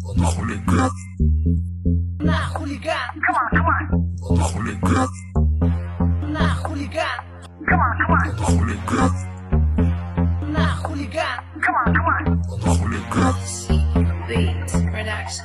На хулиган. На хулиган. Come on, come on. На хулиган. На хулиган. Come on, come on. На хулиган. На хулиган. Come on, come on. На хулиган. Beat production.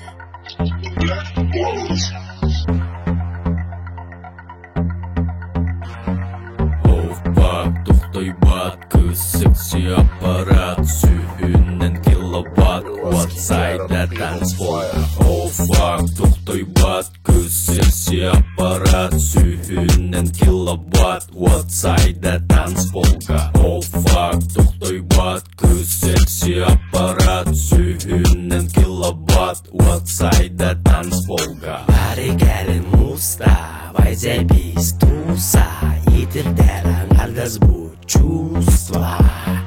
Тухтай бат күсіксе аппарат сүйінен киловатт Outside'da танцпол Oh fuck Тухтай бат күсіксе аппарат сүйінен киловатт Outside'da танцполга Oh fuck Тухтай бат күсіксе аппарат сүйінен киловатт Outside'da танцполга Баригали муста Вайзебис туса Yitirderan aldas bu чувства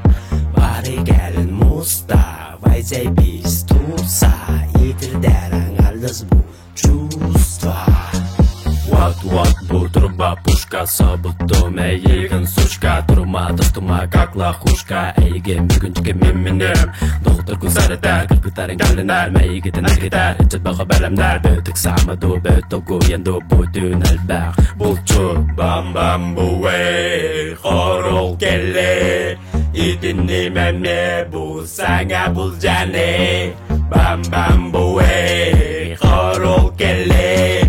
Баригали муста Вайзебис туса Yitirderan aldas bu чувства Вот бутырба пушка Событу мейген сучка Турма достума как лохушка Эйге мүгінчіге менменем Доғытыр күзарыда Кірпітарың кәлінар Мейгетін әргетар Үтіт баға бәлімдер Бөтік самыду Бөтігі енді Бұдын әлбәқ Бұлчу Бам-бам бұй Хорол келі Идіні мәме Бұл саңа бұл және Бам-бам бұй Хорол келі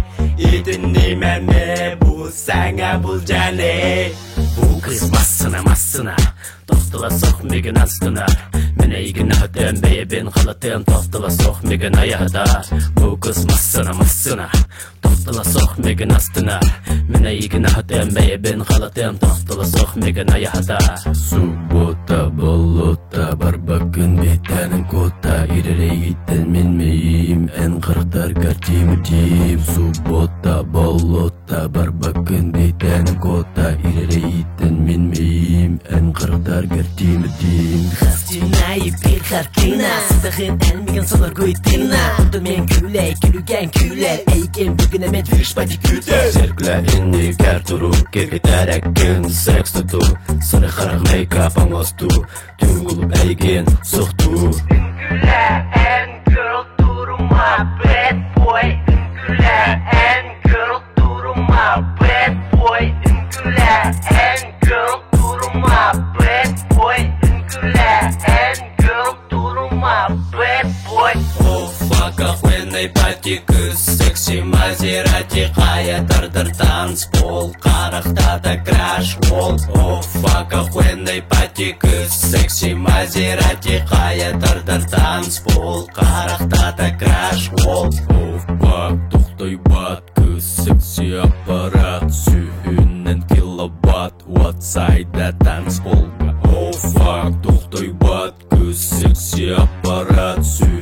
Идіні мәме Бұл саңа бұл және Бұл қыз массына Тоқтыла соқ меген астына Мен егін өтім бейбен қалатын Тоқтыла соқ меген аяғдар Бұл қыз массына Тоқтыла соқ меген астына Мен егін өтім бейбен қалатын Тоқтыла соқ меген аяғдар Суббота болота Бар бакын бетәнің кота Иререйгіттен мен мейім Ән қырықтар картимудим Суббота болота Бар бакын бетәнің кота Иререйгіттен мен мейім Ән қырықтар картимудим Хастина и bir kартина Сыздығын әлмеген солар көйтіна Ұлды мен күлей, күліген күлер Әйген бүгін әмет вишпади күтер Зеркля inni кәртұру Кергетер әккен секс тұту Сыры қарақ мейкап аңасту Түңгіліп әйген сұқту Үңгілі ән girl тұрыма bad boy Үңгілі ән girl тұрыма bad boy Үңгілі ән girl тұрыма bad boy Үңгілі ән girl тұрыма bad boy О, фак, охуенный патик Секси Мазерати Қая дыр-дыр танцпол Қарақтада краш вол О, фак, охуенный патик Секси Мазерати Қая дыр-дыр танцпол Қарақтада краш вол О, фак, тұқтай бат Секси аппарат Сүйінен киловатт Outside'да танцполга О, фак, тұқтай бат Секси аппарат